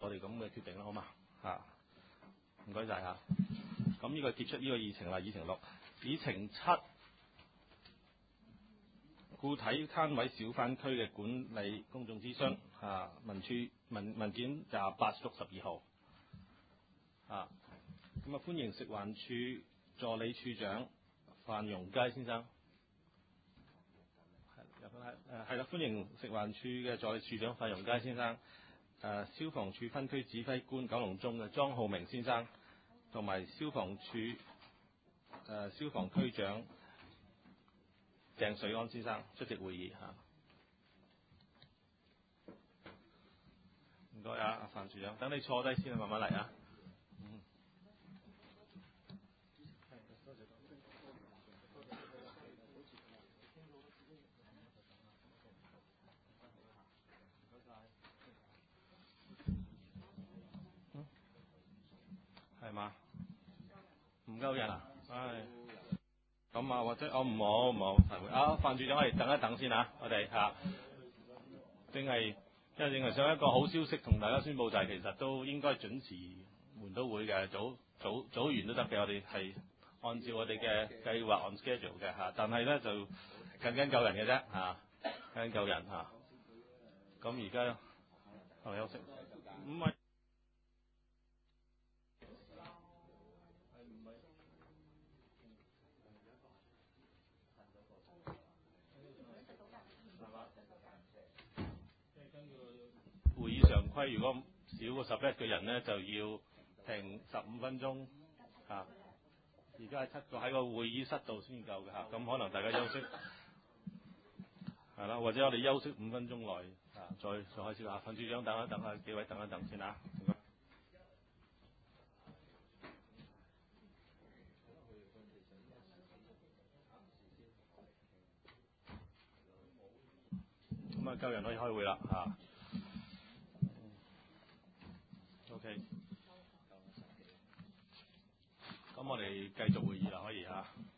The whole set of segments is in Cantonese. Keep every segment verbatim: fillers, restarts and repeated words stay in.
我哋咁嘅決定啦，好嘛？嚇，唔該晒嚇。咁呢個結束呢個議程啦，議程六，議程七，固體攤位小販區嘅管理公眾諮詢嚇，文處文文件廿八六十二號嚇。咁啊，歡迎食環署助理處長范容佳先生。係入翻係誒係啦，歡迎食環署嘅助理處長范容佳先生。誒、呃、消防處分區指揮官九龍中嘅莊浩明先生，同埋消防處誒、呃、消防區長鄭瑞安先生出席會議嚇。唔該啊，阿范處長，等你坐低先啊，慢慢嚟啊。嗯。係嘛？唔夠人啊？唉，咁啊，或者我唔好唔好提會啊，范處長，我哋等一等先啊，我哋嚇，正係因為正係想一個好消息同大家宣佈，就係其實都應該準時換到會嘅，早早早完都得嘅，我哋係按照我哋嘅計劃按 schedule 嘅嚇，但係咧就緊緊救人嘅啫嚇，緊緊救人嚇。咁而家係咪休息？唔係。會議常規，如果少過十一個人呢，就要停十五分鐘嚇。而家係七個喺個會議室度先夠嘅嚇，咁可能大家休息係啦，或者我哋休息五分鐘內啊，再再開始啦。范處長等一等啊，幾位等一等先啊。咁啊，夠人可以開會啦嚇。OK。咁我哋繼續會議啦，可以嚇。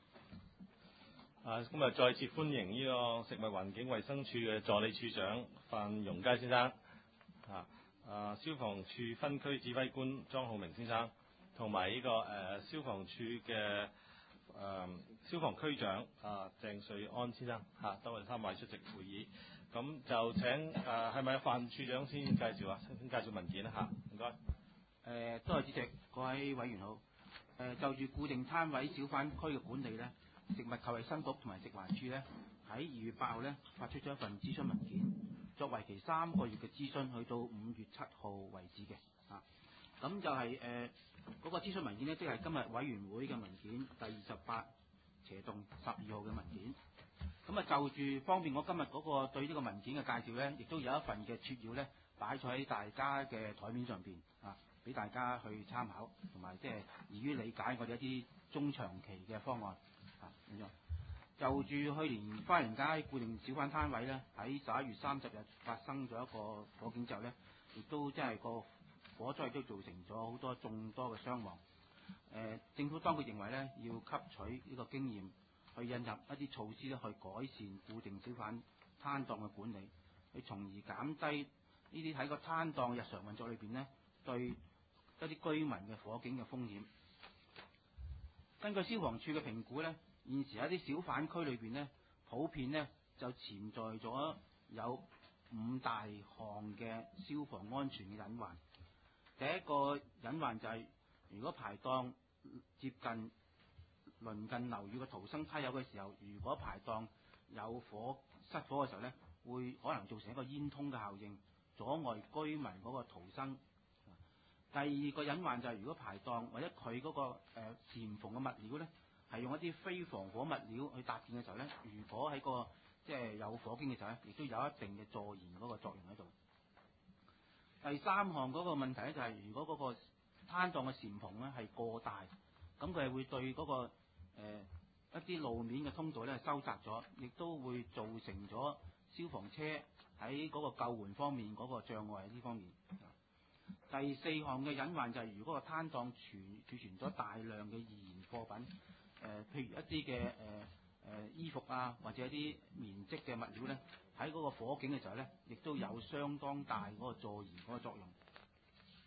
啊，今日再次歡迎呢個食物環境衞生署嘅助理處長范容佳先生，啊啊消防處分區指揮官莊浩明先生，同埋呢個誒、呃、消防處嘅誒、呃、消防區長啊鄭瑞安先生嚇，多位三位出席會議。咁就請誒係咪范處長先介紹啊？先介紹文件啦嚇，唔該。 誒，多謝主席，各位委員好。誒，就住固定攤位小販區嘅管理呢，食物及衞生局同埋食環署呢，喺二月八號呢發出咗一份諮詢文件，作為期三個月嘅諮詢，去到五月七號為止嘅。啊，咁就係誒嗰個諮詢文件呢，即係今日委員會嘅文件第二十八斜動十二號嘅文件。咁啊，就住方便我今日嗰個對呢個文件嘅介紹呢，亦都有一份嘅撮要呢，擺咗喺大家嘅台面上邊啊。俾大家去參考，同埋即係易於理解我哋一啲中長期嘅方案啊咁樣。就住去年花園街固定小販攤位咧，喺十一月三十日發生咗一個火警之後咧，亦都即係個火災都造成咗好多眾多嘅傷亡。誒、呃，政府當局認為咧，要吸取呢個經驗，去引入一啲措施咧，去改善固定小販攤檔嘅管理，去從而減低呢啲喺個攤檔日常運作裏邊咧對一啲居民嘅火警嘅風險。根據消防處嘅評估呢，現時喺啲小販區裏邊呢，普遍呢就潛在咗有五大項嘅消防安全嘅隱患。第一個隱患就係、是，如果排檔接近鄰近樓宇嘅逃生梯有嘅時候，如果排檔有火失火嘅時候呢，會可能造成一個煙通嘅效應，阻礙居民嗰個逃生。第二個隱患就係、是，如果排檔或者佢嗰、那個誒簷篷嘅物料咧，係用一啲非防火物料去搭建嘅時候咧，如果喺個即係有火警嘅時候咧，亦都有一定嘅助燃嗰個作用喺度。第三項嗰個問題咧就係、是，如果嗰個攤檔嘅簷篷咧係過大，咁佢係會對嗰、那個誒、呃、一啲路面嘅通道咧收窄咗，亦都會造成咗消防車喺嗰個救援方面嗰個障礙喺呢方面。第四項嘅隱患就係、是，如果個攤檔儲儲存咗大量嘅易燃貨品，誒、呃，譬如一啲嘅誒誒衣服啊，或者一啲棉織嘅物料咧，喺嗰個火警嘅時候咧，亦都有相當大嗰個助燃嗰個作用。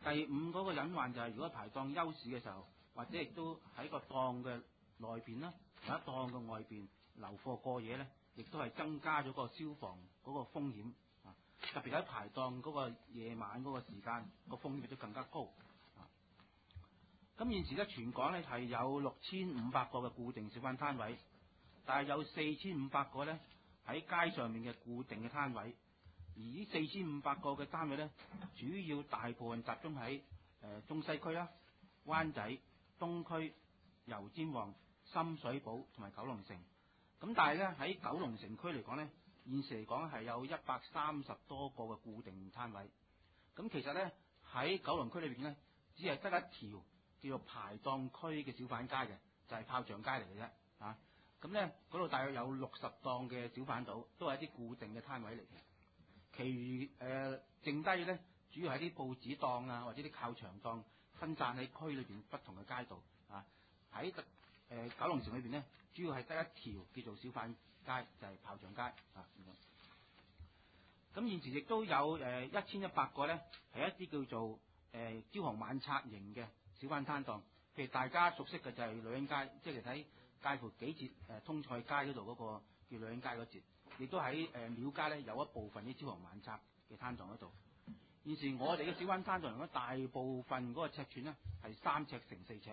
第五嗰個隱患就係、是、如果排檔休市嘅時候，或者亦都喺個檔嘅內邊啦，或者檔嘅外邊留貨過夜咧，亦都係增加咗個消防嗰個風險啊！特別喺排檔嗰個夜晚嗰個時間，個風險亦都更加高啊！咁現時咧，全港咧係有六千五百個嘅固定小販攤位，但係有四千五百個咧喺街上面嘅固定嘅攤位，而呢四千五百個嘅單位咧，主要大部分集中喺誒、呃、中西區啦、灣仔、東區、油尖旺、深水埗同埋九龍城。咁但係咧喺九龍城區嚟講咧，現時嚟講係有一百三十多個嘅固定攤位。咁其實咧喺九龍區裏邊咧，只係得一條叫做排檔區嘅小販街嘅，就係、是、炮仗街嚟嘅啫。啊，咁咧嗰度大約有六十檔嘅小販島，都係一啲固定嘅攤位嚟嘅。其餘誒、呃、剩低咧，主要係啲報紙檔啊，或者啲靠牆檔，分散喺區裏邊不同嘅街道啊。喺誒、呃、九龍城裏邊咧，主要係得一條叫做小販街，就係、是、炮仗街啊。咁現時亦都有誒一千一百個咧，係一啲叫做誒、呃、朝行晚拆型嘅小販攤檔。譬如大家熟悉嘅就係女人街，即係喺介乎幾節誒、呃、通菜街嗰度嗰個叫女人街嗰節。亦都喺誒廟街咧有一部分啲朝行晚拆嘅攤檔喺度。現時我哋嘅小販攤檔嚟講，大部分嗰個尺寸咧係三尺乘四尺。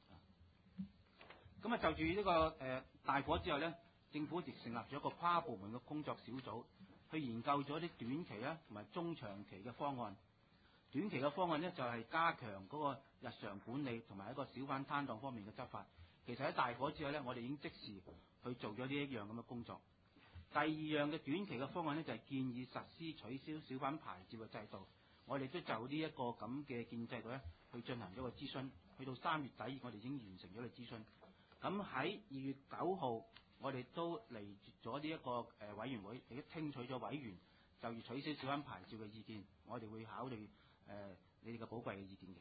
咁啊就住呢、這個誒、呃、大火之後咧，政府亦成立咗一個跨部門嘅工作小組，去研究咗啲短期啦同埋中長期嘅方案。短期嘅方案咧就係、是、加強嗰個日常管理同埋一個小販攤檔方面嘅執法。其實喺大火之後咧，我哋已經即時去做咗呢一樣咁嘅工作。第二樣嘅短期嘅方案呢，就係、是、建議實施取消小販牌照嘅制度。我哋都就呢一個咁嘅建議制度咧，去進行咗個諮詢。去到三月底，我哋已經完成咗個諮詢。咁喺二月九號，我哋都嚟咗呢一個誒委員會，亦都聽取咗委員就要取消小販牌照嘅意見。我哋會考慮誒、呃、你哋嘅寶貴嘅意見嘅。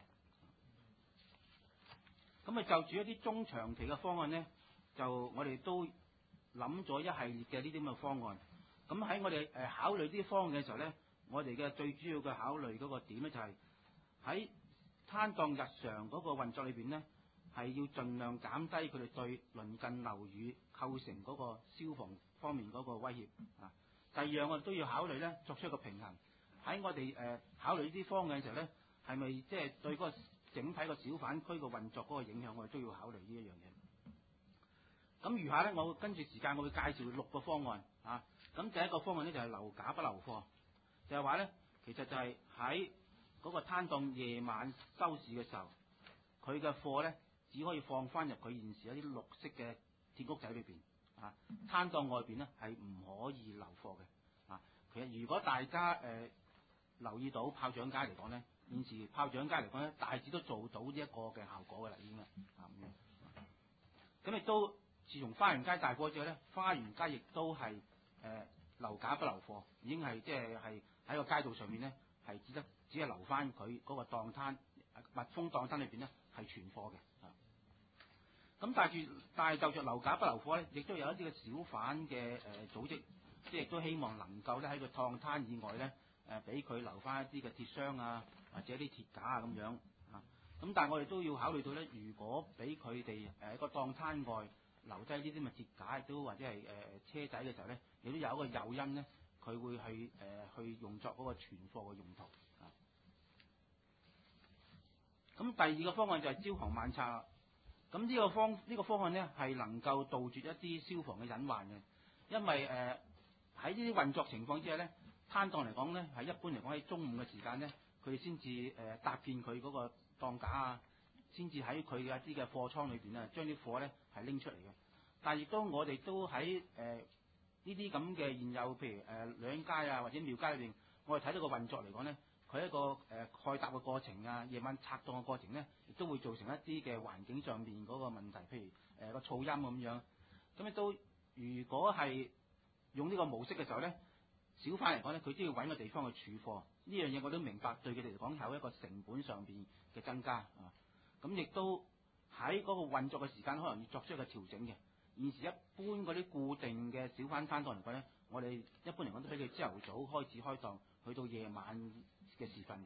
咁啊，就住一啲中長期嘅方案呢，就我哋都諗咗一系列嘅呢啲咁嘅方案，咁喺我哋誒考慮呢啲方案嘅時候咧，我哋嘅最主要嘅考慮嗰個點咧就係喺攤檔日常嗰個運作裏邊咧，係要盡量減低佢哋對鄰近樓宇構成嗰個消防方面嗰個威脅啊。第二樣我哋都要考慮咧，作出一個平衡。喺我哋誒、呃、考慮呢啲方案嘅時候咧，係咪即係對嗰個整體個小販區個運作嗰個影響，我哋都要考慮呢一樣嘢。咁餘下咧，我跟住時間，我會介紹六個方案啊。咁第一個方案咧就係、是、留架不留貨，就係話咧，其實就係喺嗰個攤檔夜晚收市嘅時候，佢嘅貨咧只可以放翻入佢現時一啲綠色嘅鐵屋仔裏邊啊。攤檔外邊咧係唔可以留貨嘅啊。其實如果大家誒、呃、留意到炮仗街嚟講咧，現時炮仗街嚟講咧，大致都做到呢一個嘅效果㗎啦，已經啊咁樣。咁亦都。自從花園街大火之後咧，花園街亦都係誒留架不留貨，已經係即係係喺個街道上面咧係只得只係留翻佢嗰個檔攤密封檔攤裏邊咧係存貨嘅啊。咁但係住但係就着留架不留貨咧，亦都有一啲嘅小販嘅誒組織，即係亦都希望能夠咧喺個檔攤以外咧誒俾佢留翻一啲嘅鐵箱啊，或者啲鐵架啊咁樣啊。咁但係我哋都要考慮到咧，如果俾佢哋誒喺個檔攤外留低呢啲咪鐵架，亦都或者係誒、呃、車仔嘅時候咧，亦都有一個誘因咧，佢會去誒、呃、去用作嗰個存貨嘅用途啊。咁第二個方案就係朝行晚拆啦。咁呢個方呢、呢個方案咧係能夠杜絕一啲消防嘅隱患嘅，因為誒喺呢啲運作情況之下咧，攤檔嚟講咧係一般嚟講喺中午嘅時間咧，佢哋先至誒搭建佢嗰個檔架啊。先至喺佢嘅一啲嘅貨倉裏邊啊，將啲貨咧係拎出嚟嘅。但係亦都我哋都喺誒呢啲咁嘅現有，譬如誒女人街啊或者廟街裏邊，我哋睇到個運作嚟講咧，佢一個誒蓋搭嘅過程啊，夜晚拆檔嘅過程咧，亦都會造成一啲嘅環境上面嗰個問題，譬如誒個噪音咁樣。咁亦都如果係用呢個模式嘅時候咧，小販嚟講咧，佢都要揾個地方去儲貨。呢樣嘢我都明白，對佢哋嚟講有一個成本上邊嘅增加啊。咁亦都喺嗰個運作嘅時間，可能要作出一個調整嘅。現時一般嗰啲固定嘅小販攤檔嚟講咧，我哋一般嚟講都俾佢朝頭早開始開檔，去到夜晚嘅時分嘅。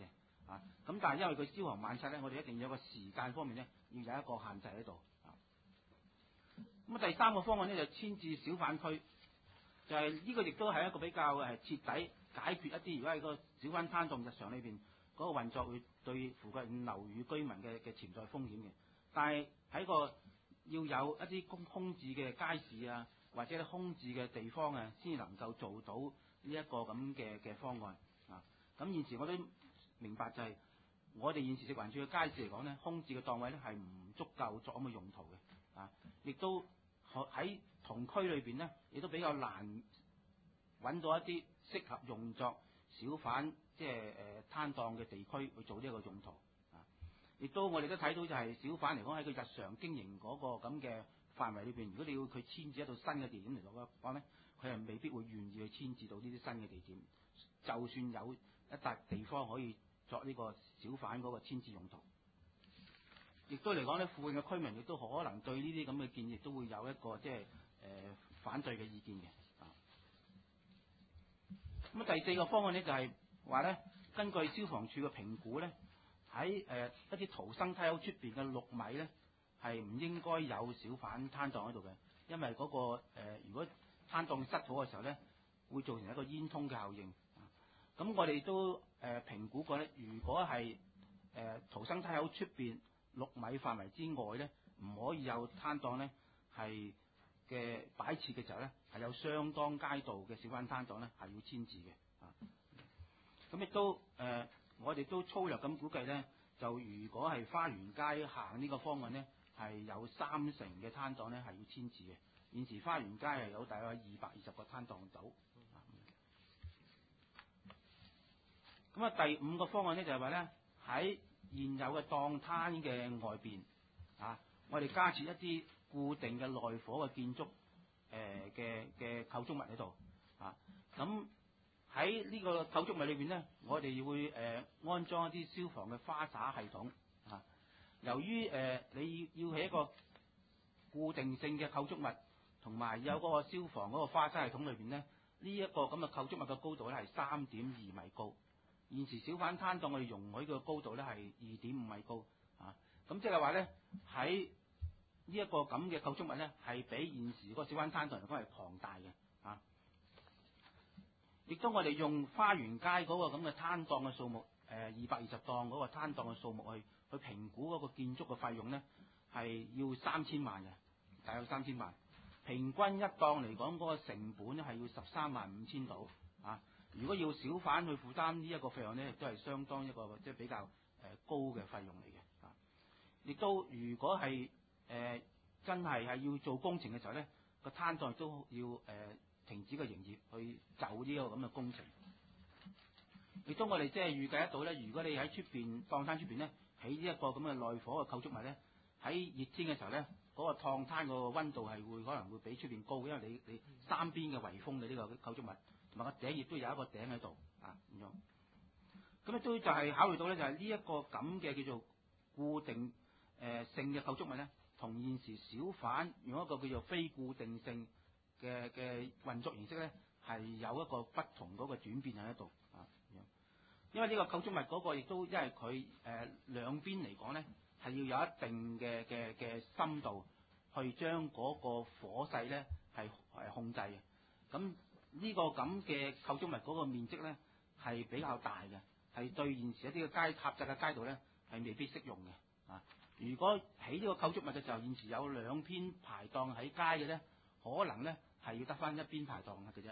啊。咁但係因為佢消防猛測咧，我哋一定要有個時間方面咧，要有一個限制喺度。啊，咁啊第三個方案咧就遷至小販區，就係、是、呢個亦都係一個比較誒徹底解決一啲，如果喺個小販攤檔日常裏邊嗰個運作會對附近樓宇居民嘅嘅潛在風險嘅。但係喺個要有一啲空空置嘅街市啊，或者空置嘅地方啊，先能夠做到呢一個咁嘅嘅方案啊。咁現時我都明白就係、是、我哋現時食環署嘅街市嚟講咧，空置嘅檔位咧係唔足夠作咁嘅用途嘅啊，亦都喺同區裏邊咧，亦都比較難揾到一啲適合用作小販即係誒攤檔嘅地區去做呢一個用途。亦都我哋都睇到就係小販嚟講喺佢日常經營嗰個咁嘅範圍裏邊，如果你要佢遷至一到新嘅地點嚟講咧，佢係未必會願意去遷至到呢啲新嘅地點。就算有一笪地方可以作呢個小販嗰個遷置用途，亦都嚟講咧，附近嘅居民亦都可能對呢啲咁嘅建議都會有一個即係誒反對嘅意見嘅。咁啊，第四個方案咧就係話咧，根據消防處嘅評估咧。喺誒、呃、一啲逃生梯口出邊嘅六米咧，係唔應該有小販攤檔喺度嘅，因為嗰、那個、呃、如果攤檔塞好嘅時候咧，會造成一個煙囪嘅效應。咁我哋都誒、呃、評估過咧，如果係誒、呃、逃生梯口出邊六米範圍之外咧，唔可以有攤檔咧，係嘅擺設嘅時候咧，係有相當街道嘅小販攤檔咧，係要遷置嘅。啊，咁亦都誒。呃我哋都粗略咁估計咧，就如果係花園街行呢個方案咧，係有三成嘅攤檔咧係要遷置嘅。現時花園街係有大概二百二十個攤檔走。咁啊，第五個方案咧就係話咧，喺現有嘅檔攤嘅外邊啊，我哋加設一啲固定嘅內火嘅建築誒嘅嘅構築物喺度啊，咁。喺呢個構築物裏邊咧，我哋會誒、呃、安裝一啲消防嘅花灑系統啊。由於誒、呃、你要喺一個固定性嘅構築物，同埋有嗰個消防嗰個花灑系統裏邊咧，呢、這、一個咁嘅構築物嘅高度咧係三點二米高。現時小販攤檔我哋容許嘅高度咧係二點五米高啊。咁即係話咧，喺呢一個咁嘅構築物咧，係比現時嗰個小販攤檔嚟講係龐大嘅啊。亦都我哋用花園街嗰個咁嘅攤檔嘅數目，誒二百二十檔嗰個攤檔嘅數目去去評估嗰個建築嘅費用咧，係要三千萬嘅，大約三千萬。平均一檔嚟講，嗰個成本咧係要十三萬五千度啊。如果要小販去負擔呢一個費用咧，亦都係相當一個即係比較誒高嘅費用嚟嘅啊。亦都如果係誒、呃、真係係要做工程嘅時候咧，個攤檔亦都要誒。呃停止個營業去就呢個咁嘅工程，亦都我哋即係預計得到咧。如果你喺出邊檔攤出邊咧，起呢一個咁嘅內火嘅構築物咧，喺熱天嘅時候咧，嗰、那個檔攤個温度係會可能會比出邊高，因為你你三邊嘅圍封嘅呢個構築物，同埋個頂亦都有一個頂喺度啊咁樣。咁亦都就係考慮到咧，就係呢一個咁嘅叫做固定誒、呃、性嘅構築物咧，同現時小販用一個叫做非固定性嘅嘅運作形式咧，係有一個不同嗰個轉變喺度啊。因為呢個構築物嗰個亦都因為佢誒兩邊嚟講咧，係要有一定嘅嘅嘅深度去將嗰個火勢咧係係控制嘅。咁呢個咁嘅構築物嗰個面積咧係比較大嘅，係對現時一啲嘅街狹窄嘅街道咧係未必適用嘅啊。如果起呢個構築物嘅時候，現時有兩邊排檔喺街嘅咧，可能咧係要得翻一邊排檔嘅啫。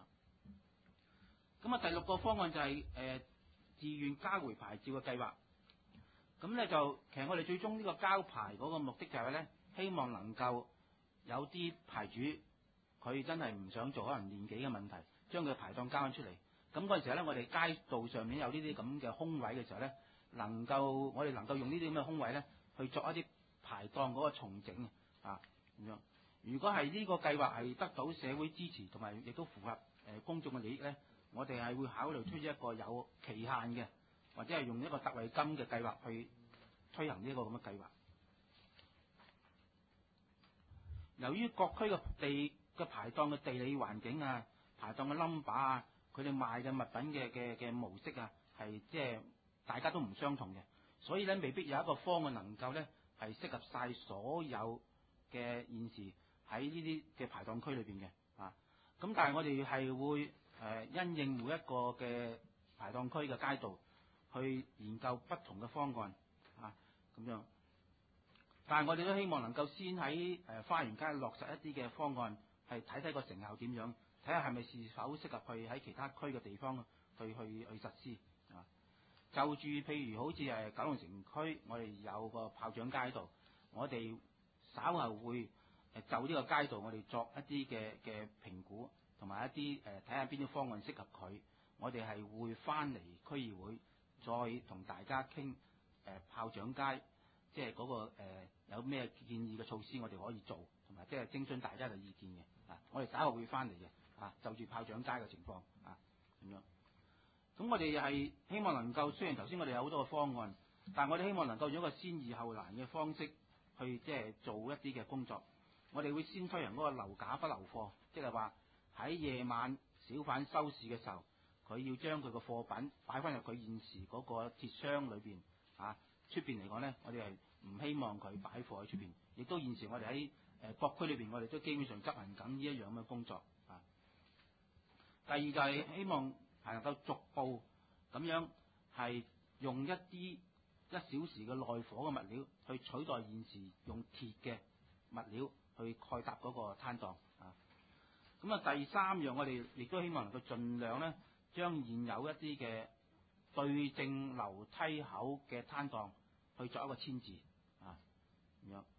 咁啊，第六個方案就係、是、誒、呃、自願交回牌照嘅計劃。咁咧就其實我哋最終呢個交牌嗰個目的就係咧，希望能夠有啲牌主佢真係唔想做，可能年紀嘅問題，將佢牌檔交翻出嚟。咁嗰陣時咧，我哋街道上面有呢啲咁嘅空位嘅時候咧，能夠我哋能夠用呢啲咁嘅空位咧，去作一啲排檔嗰個重整啊咁樣。如果係呢個計劃係得到社會支持，同埋亦都符合誒、呃、公眾嘅利益咧，我哋係會考慮推出一個有期限嘅，或者係用一個特惠金嘅計劃去推行呢個咁嘅計劃。由於各區嘅地嘅排檔嘅地理環境啊、排檔嘅 number 啊、佢哋賣嘅物品嘅嘅嘅模式啊，係即係大家都唔相同嘅，所以咧未必有一個方案能夠咧係適合晒所有嘅現時喺呢啲嘅排檔區裏邊嘅啊。咁但係我哋係會誒、呃、因應每一個嘅排檔區嘅街道去研究不同嘅方案啊咁樣。但係我哋都希望能夠先喺誒花園街落實一啲嘅方案，係睇睇個成效點樣，睇下係咪是否適合去喺其他區嘅地方去去去實施啊。就住譬如好似誒九龍城區，我哋有個炮仗街道，我哋稍後會誒就呢個街道，我哋作一啲嘅嘅評估，同埋一啲誒睇下邊啲方案適合佢。我哋係會翻嚟區議會，再同大家傾誒、呃、炮仗街，即係嗰、那個、呃、有咩建議嘅措施，我哋可以做，同埋即係徵詢大家嘅意見嘅啊。我哋稍後會翻嚟嘅啊，就住炮仗街嘅情況啊咁樣。咁我哋係希望能夠，雖然頭先我哋有好多個方案，但係我哋希望能夠用一個先易後難嘅方式去即係做一啲嘅工作。我哋會先推行嗰個留架不留貨，即係話喺夜晚小販收市嘅時候，佢要將佢個貨品擺翻入佢現時嗰個鐵箱裏邊啊。出邊嚟講咧，我哋係唔希望佢擺貨喺出邊，亦都現時我哋喺誒各區裏邊，我哋都基本上執行緊呢一樣嘅工作啊。第二就係希望係能夠逐步咁樣係用一啲一小時嘅耐火嘅物料去取代現時用鐵嘅物料去蓋搭嗰個攤檔啊。咁啊，第三樣我哋亦都希望能夠盡量咧，將現有一啲嘅對正樓梯口嘅攤檔去作一個遷置啊咁樣。誒、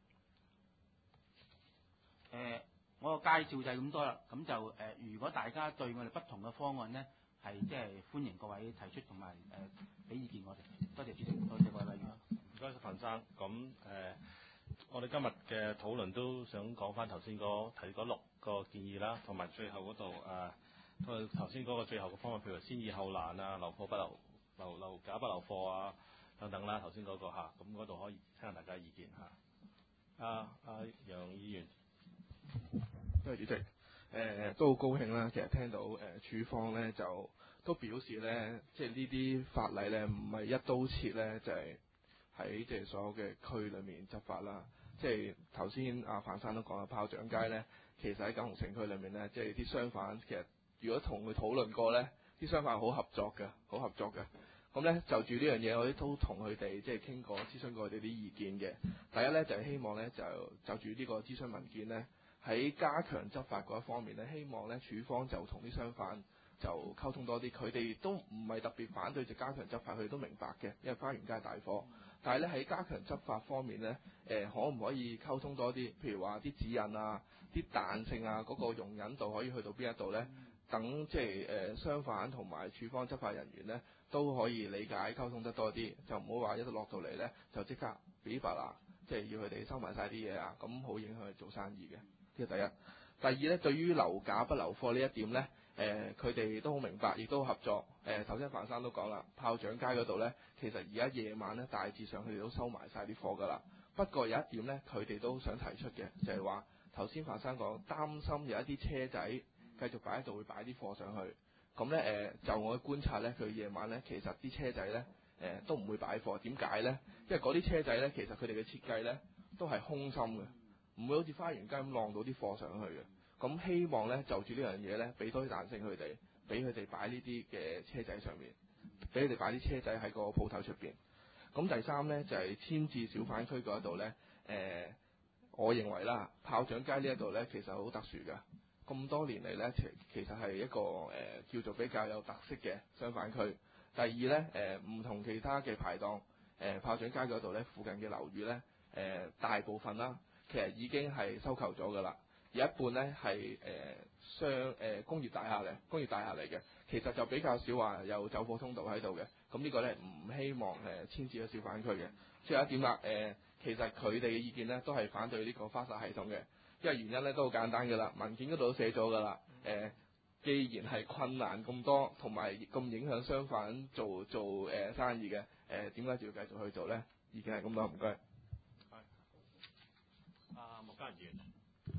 呃，我個介紹就係咁多啦。咁就誒、呃，如果大家對我哋不同嘅方案咧，係即係歡迎各位提出同埋誒俾意見我哋。多謝主席，多謝各位委員。 唔該，彭生。咁誒、呃，我哋今日嘅討論都想講翻頭先嗰提嗰六個建議啦，同埋最後嗰度誒，同埋頭先嗰個最後嘅方案，譬如先易後難啊，留貨不留留留架不留貨啊等等啦。頭先嗰個嚇，咁嗰度可以聽下大家意見嚇。啊啊，楊議員， 多謝主席。誒、呃、都好高興啦，其實聽到誒、呃、署方咧就都表示咧，即係呢啲法例咧唔係一刀切咧，就係喺即係所有嘅區裏面執法啦。即係頭先阿范生都講啦，炮仗街咧，其實喺九龍城區裏面咧，即係啲商販其實如果同佢討論過咧，啲商販好合作嘅，好合作嘅。咁咧就住呢樣嘢，我哋都同佢哋即係傾過、諮詢過佢哋啲意見嘅。第一咧就係、是、希望咧就就住呢個諮詢文件咧，喺加強執法嗰一方面咧，希望咧署方就同啲商販就溝通多啲。佢哋都唔係特別反對就加強執法，佢哋都明白嘅，因為花園街大火。但係咧喺加強執法方面咧，誒、呃、可唔可以溝通多啲？譬如話啲指引啊、啲彈性啊、嗰、那個容忍度可以去到邊一度咧？等即係誒商販同埋署方執法人員咧都可以理解溝通得多啲，就唔好話一落到嚟咧就即刻俾白啦，即係要佢哋收埋晒啲嘢啊，咁好影響佢做生意嘅。呢個第一。第二咧，對於留架不留貨呢一點咧，誒佢哋都好明白，亦都好合作。誒頭先范生都講啦，炮仗街嗰度咧，其實而家夜晚咧大致上佢哋都收埋晒啲貨㗎啦。不過有一點咧，佢哋都想提出嘅就係話，頭先范生講擔心有一啲車仔繼續擺喺度會擺啲貨上去。咁咧誒，就我嘅觀察咧，佢夜晚咧其實啲車仔咧誒、呃、都唔會擺貨。點解咧？因為嗰啲車仔咧，其實佢哋嘅設計咧都係空心嘅，唔會好似花園街咁晾到啲貨上去嘅。咁希望咧就住呢樣嘢咧，俾多啲彈性佢哋，俾佢哋擺呢啲嘅車仔上面，俾佢哋擺啲車仔喺個鋪頭出邊。咁第三咧就係、是、遷至小販區嗰度咧，誒、呃，我認為啦，炮仗街呢一度咧其實好特殊㗎。咁多年嚟咧，其其實係一個誒、呃、叫做比較有特色嘅商販區。第二咧，誒唔同其他嘅排檔，誒、呃、炮仗街嗰度咧，附近嘅樓宇咧，誒、呃、大部分啦，其實已經係收購咗㗎啦。有一半咧係誒商誒工業大廈嚟，工業大廈嚟嘅，其實就比較少話有走貨通道喺度嘅。咁呢個咧唔希望誒遷至咗小販區嘅。最後一點啦，誒、呃、其實佢哋嘅意見咧都係反對呢個花灑系統嘅。因為原因咧都好簡單嘅啦，文件嗰度都寫咗㗎啦。誒、呃，既然係困難咁多，同埋咁影響商販做做誒、呃、生意嘅，誒點解仲要繼續去做咧？意見係咁多，唔該。 係。阿莫家賢議員。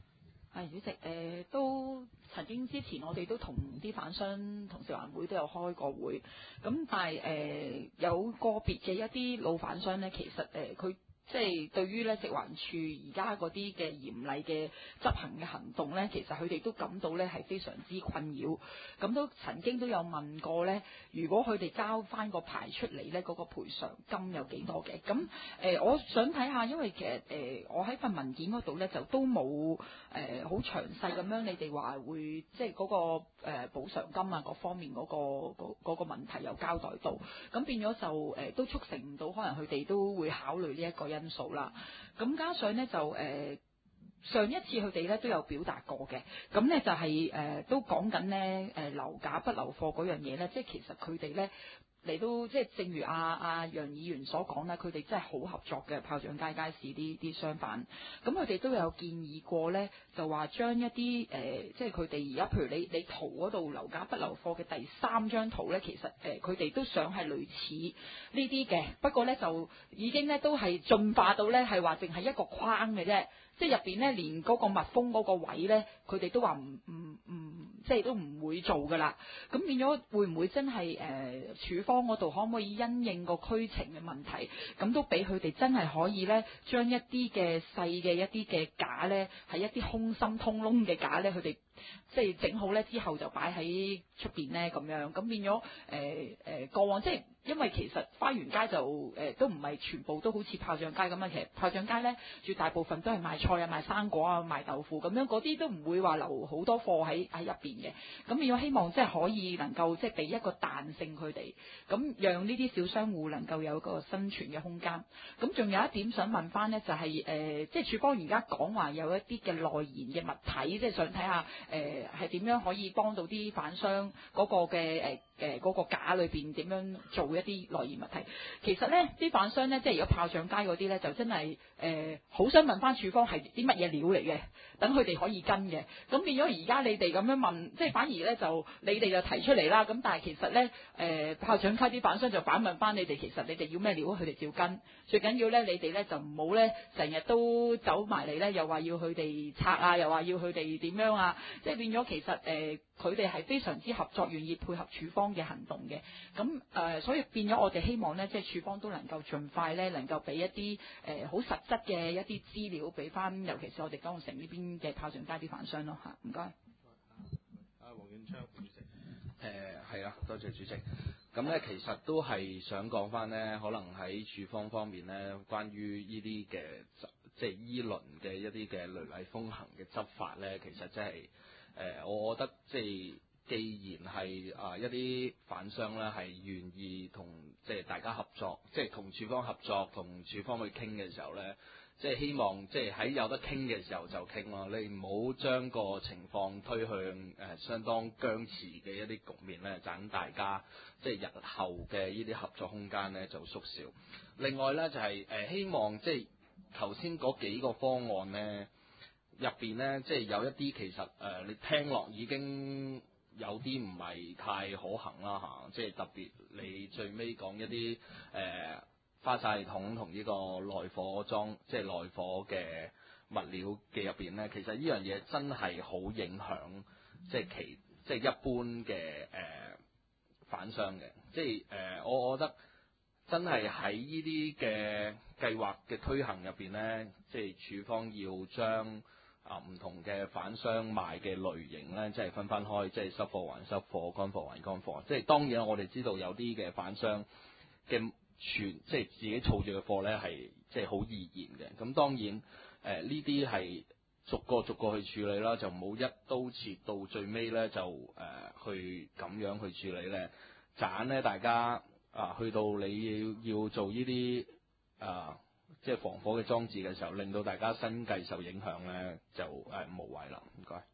係主席，誒、呃、都曾經之前我哋都同啲販商同食環會都有開過會，咁但係誒、呃、有個別嘅一啲老販商咧，其實誒佢。呃即係對於咧食環署而家嗰啲嘅嚴厲嘅執行嘅行動咧，其實佢哋都感到咧係非常之困擾。咁都曾經都有問過咧，如果佢哋交翻個牌出嚟咧，嗰、嗰個賠償金有幾多嘅？咁誒、呃，我想睇下，因為其實誒、呃、我喺份文件嗰度咧就都冇誒好詳細咁樣，你哋話會即係嗰個誒、呃、補償金啊各方面嗰、嗰個嗰、嗰個問題有交代到，咁變咗就誒、呃、都促成唔到，可能佢哋都會考慮呢一個因素啦，咁加上咧就誒、呃、上一次佢哋咧都有表達過嘅，咁咧就係、是、誒、呃、都講緊咧誒留價不留貨嗰樣嘢咧，即係其實佢哋咧嚟到即係正如阿阿楊議員所講啦，佢哋真係好合作嘅炮仗街街市啲啲商販，咁佢哋都有建議過咧，就話將一啲誒、呃、即係佢哋而家譬如你你圖嗰度留價不留貨嘅第三張圖咧，其實誒佢哋都想係類似呢啲嘅，不過咧就已經咧都係進化到咧係話淨係一個框嘅啫。即係入邊咧，連嗰個密封嗰個位咧，佢哋都話唔唔唔，即係都唔會做噶啦。咁變咗會唔會真係誒、呃、處方嗰度可唔可以因應個區情嘅問題，咁都俾佢哋真係可以咧，將一啲嘅細嘅一啲嘅架咧，係一啲空心通窿嘅架咧，佢哋即係整好咧之後就擺喺出邊咧咁樣。咁變咗誒誒過往即係。因為其實花園街就誒、呃、都唔係全部都好似炮仗街咁啊，其實炮仗街咧絕大部分都係賣菜啊、賣生果啊、賣豆腐咁樣，嗰啲都唔會話留好多貨喺喺入邊嘅。咁變咗希望即係可以能夠即係俾一個彈性佢哋，咁讓呢啲小商戶能夠有一個生存嘅空間。咁仲有一點想問翻呢，就係、是、誒、呃、即係署方而家講話有一啲嘅內燃嘅物體，即係想睇下誒係點樣可以幫到啲販商嗰個嘅誒誒嗰個架裏邊點樣做一啲內燃物體。其實咧啲販商咧，即係如果炮仗街嗰啲咧，就真係誒好想問翻署方係啲乜嘢料嚟嘅，等佢哋可以跟嘅。咁變咗而家你哋咁樣問，即係反而咧就你哋就提出嚟啦。咁但係其實咧誒、呃、炮仗街啲販商就反問翻你哋，其實你哋要咩料，佢哋照跟。最緊要咧你哋咧就唔好咧成日都走埋嚟咧，又話要佢哋拆啊，又話要佢哋點樣啊，即係變咗其實誒佢哋係非常之合作，願意配合署方嘅行動嘅。咁誒、呃、所以變咗我哋希望咧，即係署方都能夠盡快咧，能夠俾一啲誒好實質嘅一啲資料俾翻，尤其是我哋九龍城呢邊嘅炮仗街啲販商咯嚇。唔該。 阿黃遠昌主席。 誒係啊，多謝主席。咁咧其實都係想講翻咧，可能喺署方方面咧，關於呢啲嘅即係依輪嘅一啲嘅雷厲風行嘅執法咧，其實即係誒，我覺得即係。既然係啊一啲販商咧係願意同即係大家合作，即係同署方合作，同署方去傾嘅時候咧，即係希望即係喺有得傾嘅時候就傾咯。你唔好將個情況推向誒、呃、相當僵持嘅一啲局面咧，等大家即係日後嘅呢啲合作空間咧就縮小。另外咧就係、是、誒、呃、希望即係頭先嗰幾個方案咧入邊咧，即係有一啲其實誒、呃、你聽落已經。有啲唔係太可行啦嚇，即係特別你最尾講一啲誒、呃、花灑系統同呢個內火裝，即係內火嘅物料嘅入邊咧，其實呢樣嘢真係好影響，即係其即係一般嘅誒販商嘅，即係誒、呃、我覺得真係喺呢啲嘅計劃嘅推行入邊咧，即係署方要將。啊，唔同嘅販商賣嘅類型咧，即係分分開，即係濕貨還濕貨，乾貨還乾貨。即係當然我哋知道有啲嘅販商嘅存，即係自己儲住嘅貨咧，係即係好易燃嘅。咁當然誒呢啲係逐個逐個去處理啦，就唔好一刀切到最尾咧就誒、呃、去咁樣去處理咧，盞咧大家啊去到你要要做呢啲啊。即係防火嘅裝置嘅時候，令到大家生計受影響咧，就誒、呃、無謂啦。唔該。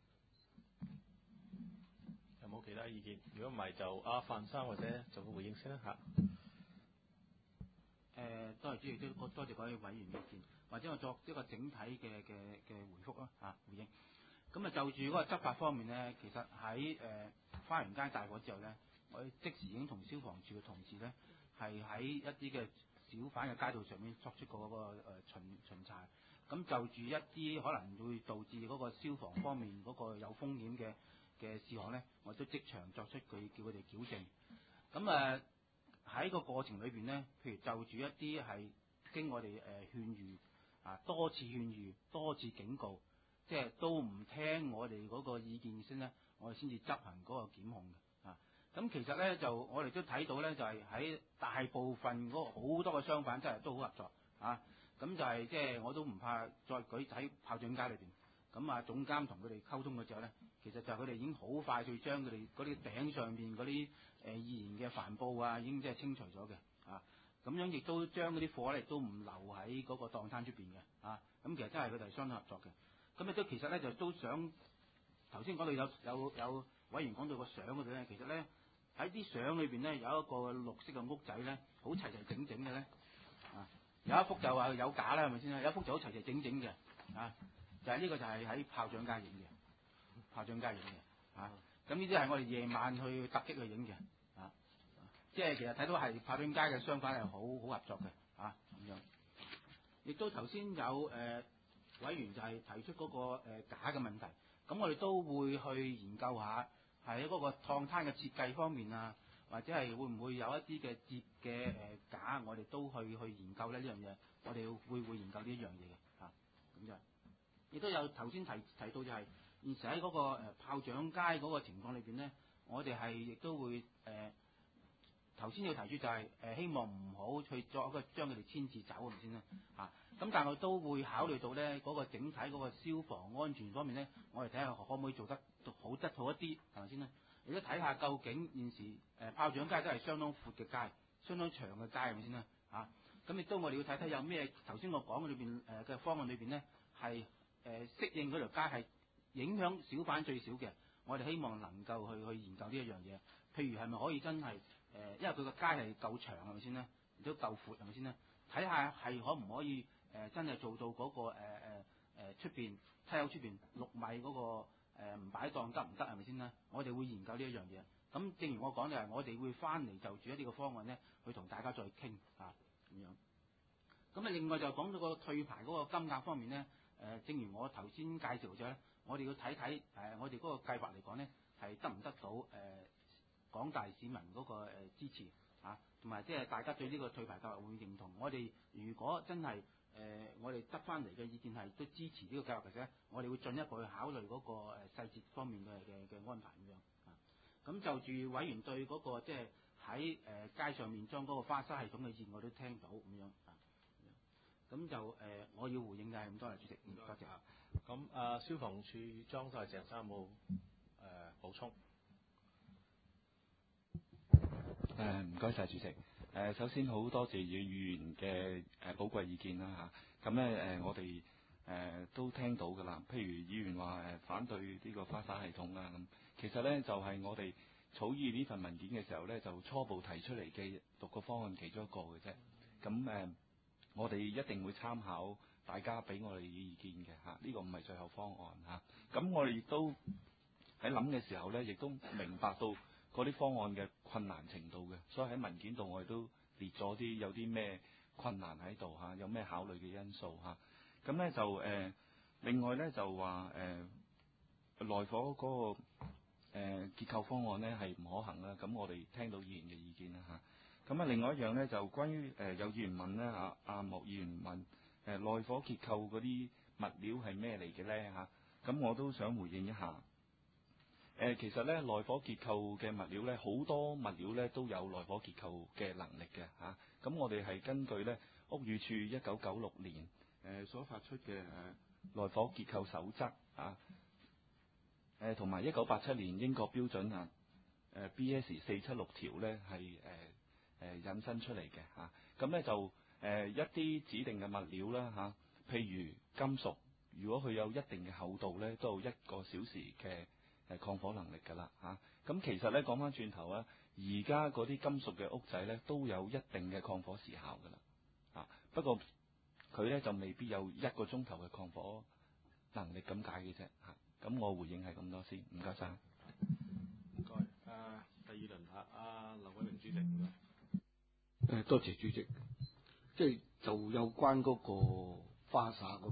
有冇其他意見？如果唔係，就阿范生或者做個回應先啦嚇。 誒，多謝主席，都多謝各位委員嘅意見，或者我作一個整體嘅嘅嘅回覆啦嚇回應。咁啊，就住嗰個執法方面咧，其實喺誒、呃、花園街大火之後咧，我哋即時已經同消防處嘅同事咧，係喺一啲嘅小販嘅街道上面作出過嗰個誒巡巡查， 咁就住一啲可能會導致嗰個消防方面嗰個有風險嘅嘅事項咧，我都即場作出佢叫佢哋矯正。咁誒喺個過程裏邊咧，譬如就住一啲係經我哋誒、呃、勸喻啊，多次勸喻、多次警告，即係都唔聽我哋嗰個意見先咧，我哋先至執行嗰個檢控嘅啊。咁其實咧就我哋都睇到咧，就係、是、喺大部分嗰好多嘅商販真係都好合作啊。咁就係即係我都唔怕再舉喺炮仗街裏邊。咁啊總監同佢哋溝通嘅時候咧，其實就佢哋已經好快脆將佢哋嗰啲頂上邊嗰啲誒易燃嘅帆布啊，已經即係清除咗嘅啊。咁樣亦都將嗰啲貨咧亦都唔留喺嗰個檔攤出邊嘅啊。咁其實真係佢哋係相當合作嘅。咁亦都其實咧就都想頭先講到有有有委員講到個相嗰度咧，其實咧喺啲相裏邊咧有一個綠色嘅屋仔咧，好齊齊整整嘅咧啊。有一幅就話有假啦，係咪先啊？有一幅就好齊齊整整嘅啊。就係呢個就係喺炮仗街影嘅，炮仗街影嘅啊。咁呢啲係我哋夜晚去突擊去影嘅啊。即係其實睇到係炮仗街嘅商販係好好合作嘅啊咁樣。亦都頭先有誒、呃、委員就係提出嗰、那個、呃、假嘅問題，咁我哋都會去研究下，係喺嗰個檔攤嘅設計方面啊，或者係會唔會有一啲嘅折嘅誒架，我哋都去去研究咧呢樣嘢。我哋會會研究呢一樣嘢嘅啊咁就。亦都有頭先提提到就係現時喺嗰個誒炮仗街嗰個情況裏邊咧，我哋係亦都會誒頭先要提出就係、是、誒、呃、希望唔好去作一個將佢哋遷至走咁先啦嚇。咁但係都會考慮到咧嗰、那個整體嗰個消防安全方面咧，我哋睇下可唔可以做得好得好一啲係咪先啦？亦都睇下究竟現時誒、呃、炮仗街都係相當闊嘅街，相當長嘅街係咪先啦嚇？咁亦都我哋要睇睇有咩頭先我講嘅裏邊誒嘅方案裏邊咧係。誒、呃、適應嗰條街係影響小販最少嘅，我哋希望能夠去去研究呢一樣嘢。譬如係咪可以真係誒、呃，因為佢個街係夠長係咪先咧？亦都夠闊係咪先咧？睇下係可唔可以誒、呃、真係做到嗰、那個誒誒誒出邊梯口出邊六米嗰、那個唔、呃、擺檔得唔得係咪先咧？我哋會研究呢一樣嘢。咁正如我講就係，我哋會翻嚟就住一啲個方案咧，去同大家再傾啊咁樣。咁啊，另外就講到個退牌嗰個金額方面咧。誒、呃，正如我頭先介紹咗咧，我哋要睇睇誒，我哋嗰個計劃嚟講咧，係得唔得到誒、呃、廣大市民嗰、那個、呃、支持啊，同埋即係大家對呢個退牌計劃會認同。我哋如果真係誒、呃，我哋得翻嚟嘅意見係都支持呢個計劃嘅時候，我哋會進一步去考慮嗰、那個誒、呃、細節方面嘅嘅嘅安排咁樣啊。咁就住委員對嗰、那個即係喺誒街上面裝嗰個花灑系統嘅意見，我都聽到咁樣。咁就誒、呃，我要回應嘅係咁多啦，主席。唔該謝。 咁啊、呃，消防處裝晒鄭生有冇誒補充？ 誒唔該晒主席。誒、呃、首先好多謝議員嘅誒寶貴意見啦嚇。咁咧誒我哋誒、呃、都聽到㗎啦。譬如議員話誒反對呢個花灑系統啦咁，其實咧就係、是、我哋草擬呢份文件嘅時候咧，就初步提出嚟嘅六個方案其中一個嘅啫。咁誒。呃我哋一定會參考大家俾我哋嘅意見嘅嚇，呢、這個唔係最後方案嚇。咁、啊、我哋亦都喺諗嘅時候咧，亦都明白到嗰啲方案嘅困難程度嘅，所以喺文件度我哋都列咗啲有啲咩困難喺度嚇，有咩考慮嘅因素嚇。咁、啊、咧就誒、呃，另外咧就話誒內火嗰、那個誒、呃、結構方案咧係唔可行啦。咁我哋聽到議員嘅意見啦嚇。咁啊，另外一樣咧，就關於誒、呃、有議員問咧嚇，阿、啊、莫議員問誒內、呃、火結構嗰啲物料係咩嚟嘅咧嚇？咁、啊、我都想回應一下。誒、呃，其實咧內火結構嘅物料咧，好多物料咧都有內火結構嘅能力嘅嚇。咁、啊、我哋係根據咧屋宇署一九九六年誒、呃、所發出嘅誒、呃、內火結構守則啊，誒同埋一九八七年英國標準啊誒、呃、B S 四七六條咧係誒。誒、呃、引申出嚟嘅嚇，咁、啊、咧就誒、呃、一啲指定嘅物料啦嚇、啊，譬如金屬，如果佢有一定嘅厚度咧，都有一個小時嘅誒抗火能力㗎啦嚇。咁、啊、其實咧講翻轉頭啊，而家嗰啲金屬嘅屋仔咧都有一定嘅抗火時效㗎啦嚇，不過佢咧就未必有一個鐘頭嘅抗火能力咁解嘅啫嚇。咁、啊、我回應係咁多先，唔該晒。 唔該。誒第二輪嚇，阿劉偉明主席唔該。 誒多謝主席，即係就有關嗰個花灑個問題，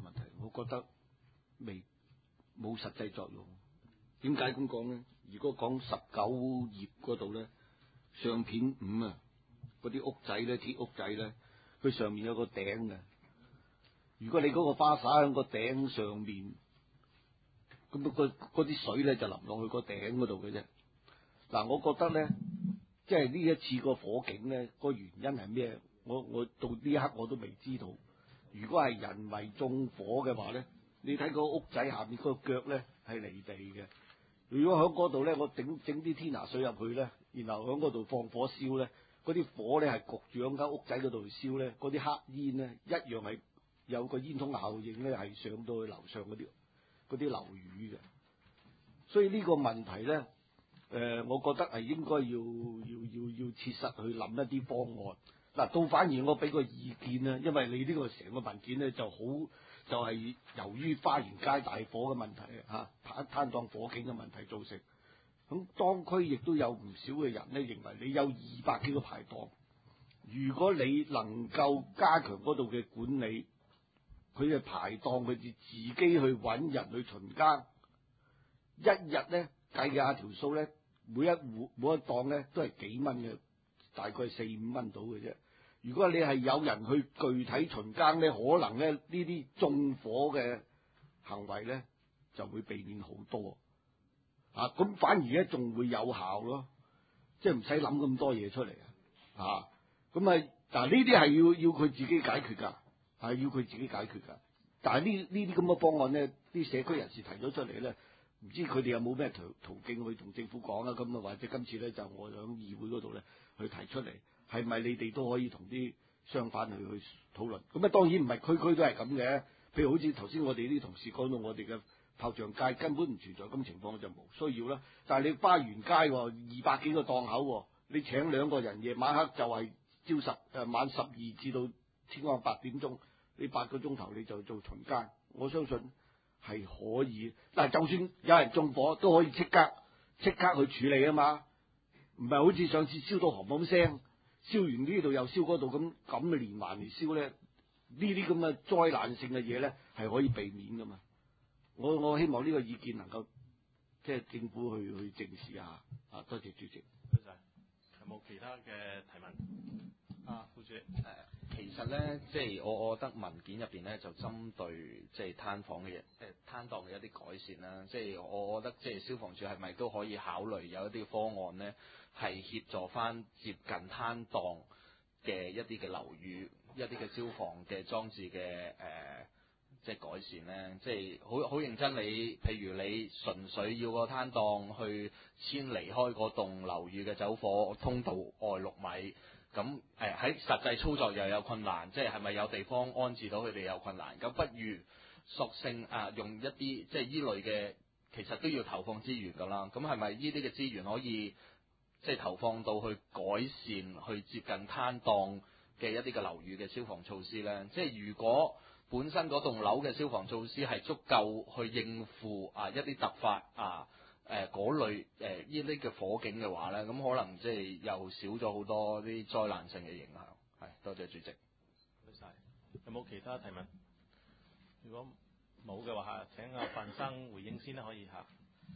我覺得未冇實際作用。點解咁講咧？如果講十九頁嗰度咧，相片五啊，嗰啲屋仔咧，鐵屋仔咧，佢上面有個頂嘅。如果你嗰個花灑喺個頂上面，咁嗰啲水咧就淋落去個頂嗰度嘅啫。嗱，我覺得咧，即係呢一次個火警咧，個原因係咩？我我到呢一刻我都未知道。如果係人為縱火嘅話咧，你睇個屋仔下面個腳咧係離地嘅。如果喺嗰度咧，我整整啲天拿水入去咧，然後喺嗰度放火燒咧，嗰啲火咧係焗住喺間屋仔嗰度燒咧，嗰啲黑煙咧一樣係有個煙囪效應咧，係上到去樓上嗰啲嗰啲樓宇嘅。所以呢個問題咧，誒、呃，我覺得係應該要要要要切實去諗一啲方案。嗱，到反而我俾個意見啦，因為你呢個成個文件咧就好，就係、是、由於花園街大火嘅問題嚇，攤攤檔火警嘅問題造成。咁當區亦都有唔少嘅人咧認為你有二百幾個排檔，如果你能夠加強嗰度嘅管理，佢嘅排檔佢哋自己去揾人去巡更，一日咧計下條數咧，每一戶每一檔咧都係幾蚊嘅，大概四五蚊到嘅啫。如果你係有人去具體巡更咧，可能咧呢啲縱火嘅行為咧就會避免好多啊！咁反而咧仲會有效咯，即係唔使諗咁多嘢出嚟啊！咁啊嗱，呢啲係要要佢自己解決㗎，係要佢自己解決㗎。但係呢呢啲咁嘅方案咧，啲社區人士提咗出嚟咧，唔知佢哋有冇咩途途徑去同政府講啊？咁啊，或者今次咧就我喺議會嗰度咧去提出嚟。係咪你哋都可以同啲商販去去討論？咁啊，當然唔係區區都係咁嘅。譬如好似頭先我哋啲同事講到，我哋嘅炮仗街根本唔存在咁情況，就冇需要啦。但係你花園街二百幾個檔口，你請兩個人，夜晚黑就係朝十誒晚十二至到天光八點鐘，你八個鐘頭你就做巡更，我相信係可以。但係就算有人縱火，都可以即刻即刻去處理啊嘛，唔係好似上次燒到冚冚聲。燒完呢度又燒嗰度，咁咁嘅連環嚟燒咧，呢啲咁嘅災難性嘅嘢咧係可以避免噶嘛。我我希望呢個意見能夠即係政府去去正視下。啊，多謝主席。 多謝。有冇其他嘅提問？啊，副主席。誒、 呃，其實咧，即係我我覺得文件入邊咧就針對即係攤房嘅嘢，誒攤檔嘅一啲改善啦。即係我我覺得即係消防處係咪都可以考慮有一啲方案咧？係協助翻接近攤檔嘅一啲嘅樓宇，一啲嘅消防嘅裝置嘅誒、呃，即係改善咧。即係好好認真你，你譬如你純粹要個攤檔去遷離開嗰棟樓宇嘅走火通道外六米，咁誒喺實際操作又有困難，即係係咪有地方安置到佢哋有困難？咁不如索性啊用一啲即係依類嘅，其實都要投放資源㗎啦。咁係咪呢啲嘅資源可以？即係投放到去改善、去接近攤檔嘅一啲嘅樓宇嘅消防措施咧。即係如果本身嗰棟樓嘅消防措施係足夠去應付啊一啲突發啊誒嗰類誒呢啲嘅火警嘅話咧，咁可能即係又少咗好多啲災難性嘅影響。係，多謝主席。 多謝。有冇其他提問？如果冇嘅話，請阿范生回應先啦，可以嚇。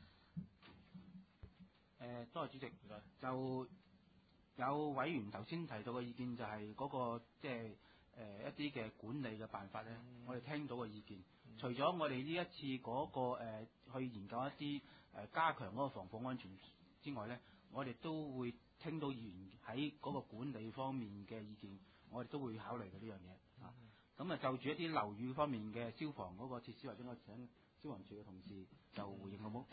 誒、呃，多謝主席。就有委員頭先提到嘅意見，就係嗰、那個即係誒一啲嘅管理嘅辦法咧。嗯、我哋聽到嘅意見，嗯、除咗我哋呢一次嗰、那個、呃、去研究一啲誒、呃、加強嗰個防火安全之外咧，我哋都會聽到議員喺嗰個管理方面嘅意見，我哋都會考慮嘅呢樣嘢啊。咁啊，就住一啲樓宇方面嘅消防嗰個設施，或者我請消防處嘅同事就回應好冇？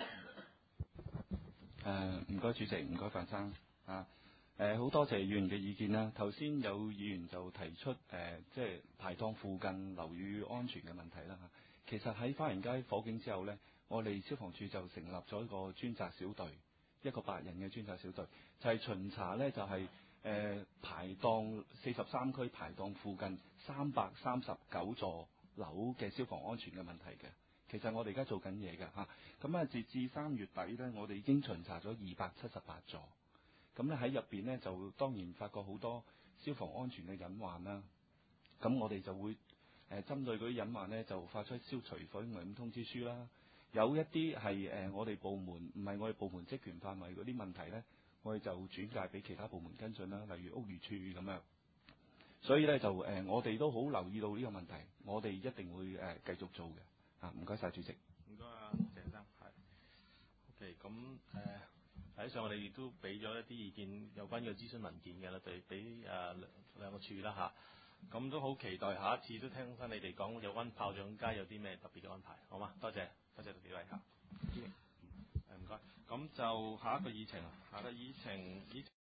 誒唔該主席，唔該范生啊。誒好多謝議員嘅意見啦。頭先有議員就提出誒、呃，即係排檔附近樓宇安全嘅問題啦嚇。其實喺花園街火警之後呢，我哋消防處就成立咗一個專責小隊，一個八人嘅專責小隊，就係、是、巡查呢，就係、是、誒、呃、排檔四十三區排檔附近三百三十九座樓嘅消防安全嘅問題嘅。其實我哋而家做緊嘢㗎嚇，咁啊截至三月底呢，我哋已經巡查咗二百七十八座，咁咧喺入邊呢，就當然發覺好多消防安全嘅隱患啦。咁我哋就會誒針對嗰啲隱患咧，就發出消除火警危險通知書啦。有一啲係誒我哋部門唔係我哋部門職權範圍嗰啲問題咧，我哋就轉介俾其他部門跟進啦，例如屋宇署咁樣。所以咧就誒、呃，我哋都好留意到呢個問題，我哋一定會誒、呃、繼續做嘅。啊，唔該晒主席。 唔該啊，鄭生係。OK，咁誒，喺上我哋亦都俾咗一啲意見，有關嘅諮詢文件嘅啦，對，俾誒兩兩個處啦嚇。咁都好期待下一次都聽翻你哋講有關炮仗街有啲咩特別嘅安排，好嗎？多謝，多謝幾位嚇。誒唔該，咁就下一個議程啊，下一個議程議程。